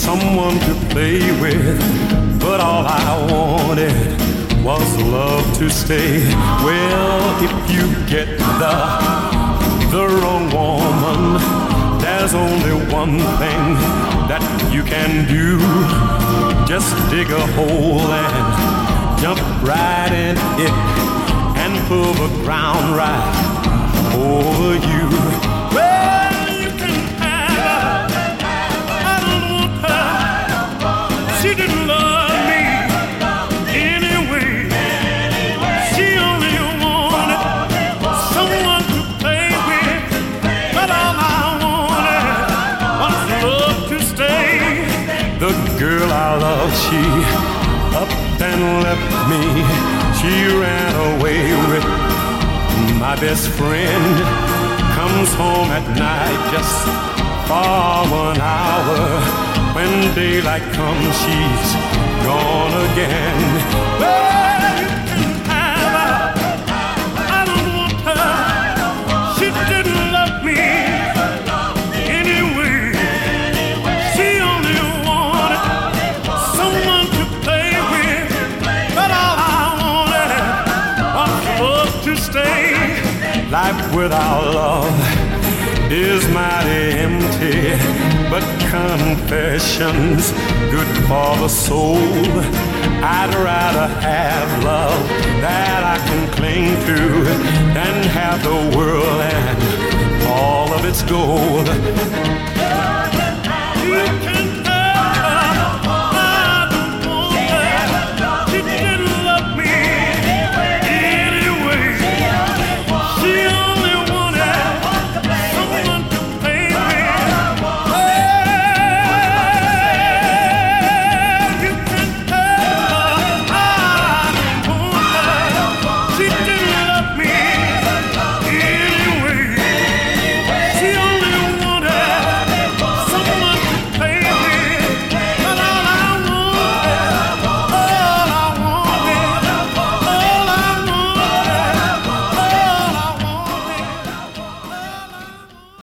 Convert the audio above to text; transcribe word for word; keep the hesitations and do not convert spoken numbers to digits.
someone to play with, but all I wanted was love to stay. Well, if you get the, the wrong woman, there's only one thing that you can do. Just dig a hole and jump right in it and pull the ground right over you. Well, you can have her. I don't want her. She didn't love me anyway. She only wanted someone to play with, but all I wanted was love to stay. The girl I love, she up and left me. She ran away with my best friend. Comes home at night just for one hour. When daylight comes, she's gone again. Well, you can have her. I don't want her. She didn't love me anyway. She only wanted someone to play with, but all I wanted was love to stay. Life without love is mighty empty, but confessions good for the soul. I'd rather have love that I can cling to than have the world and all of its gold.